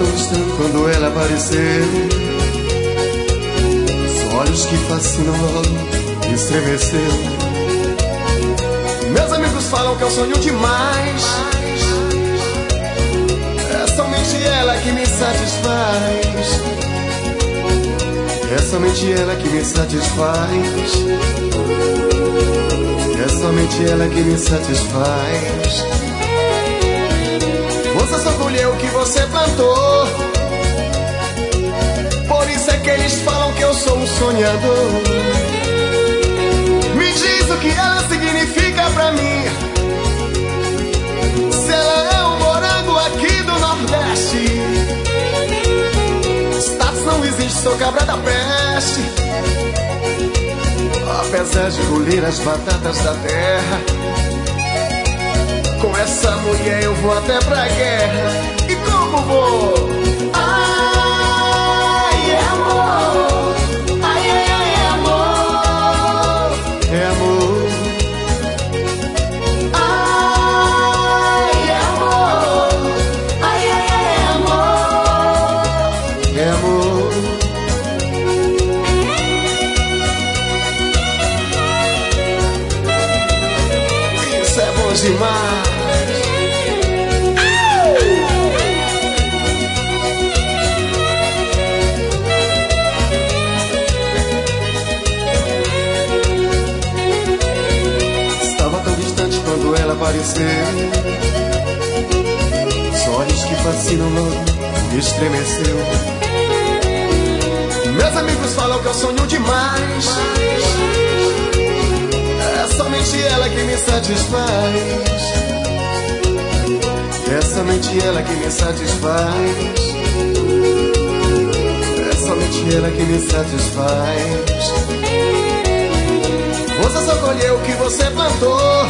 distante quando ela apareceu. Os olhos que fascinam logo estremeceu. Meus amigos falam que eu sonho demais. É somente ela que me satisfaz. É somente ela que me satisfaz. É somente ela que me satisfaz. Você só colheu o que você plantou. Por isso é que eles falam que eu sou um sonhador. Me diz o que ela significa pra mim. Se ela é um morango aqui do Nordeste. Status não existe, sou cabra da peste. Apesar de colher as batatas da terra, com essa mulher eu vou até pra guerra. E como vou? Ai, é amor. Ai, ai, ai, é amor. É amor. Ai, é amor. Ai, ai, ai, é amor. É amor. Isso é bom demais. Quando ela apareceu, os olhos que fascinam logo estremeceu. Meus amigos falam que eu sonho demais. É somente ela que me satisfaz. É somente ela que me satisfaz. É somente ela que me satisfaz. Você só colheu o que você plantou.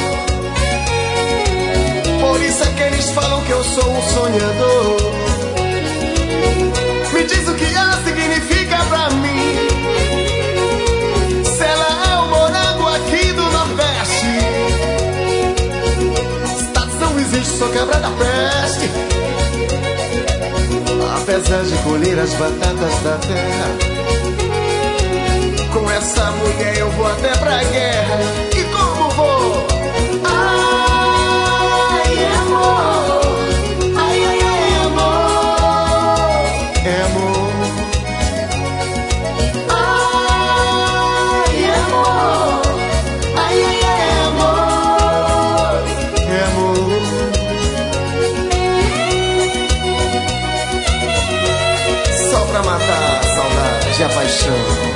Por isso é que eles falam que eu sou um sonhador. Me diz o que ela significa pra mim. Se ela é um morango aqui do Nordeste. Status não existe, sou cabra da peste. Apesar de colher as batatas da terra, com essa mulher eu vou até pra guerra. E como vou? Ai, é amor. Ai, ai, ai, é amor. É amor. Ai, é amor. Ai, ai, ai, é amor. É amor. Só pra matar a saudade e a paixão.